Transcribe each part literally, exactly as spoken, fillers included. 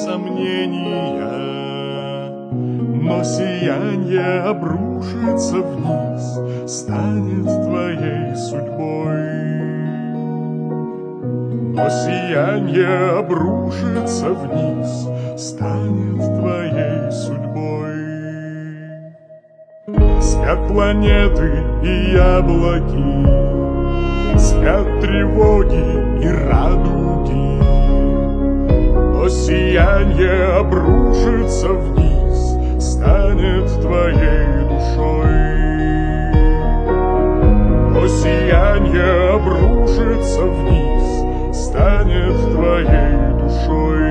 сомнения, но сиянье обрушится вниз, станет твоей судьбой. Но сиянье обрушится вниз, станет твоей судьбой. Спят планеты и яблоки, спят тревоги и радуги, но сиянье обрушится вниз, станет твоей душой. Но сиянье обрушится вниз, станет твоей душой.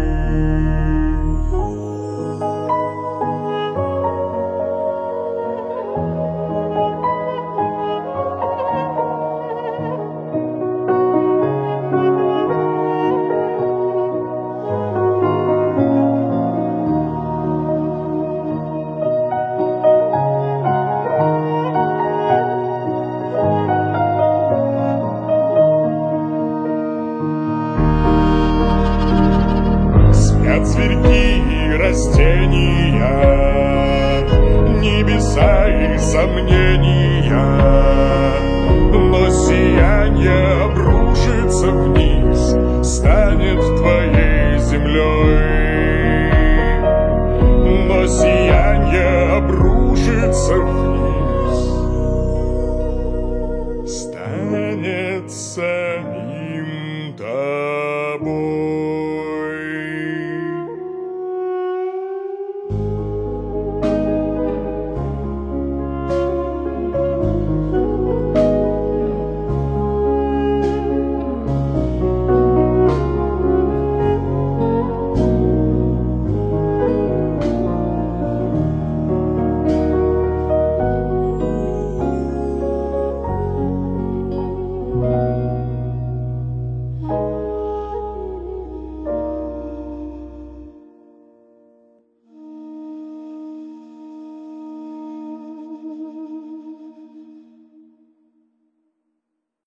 Спят зверьки и растения, небеса и сомнения, но сиянье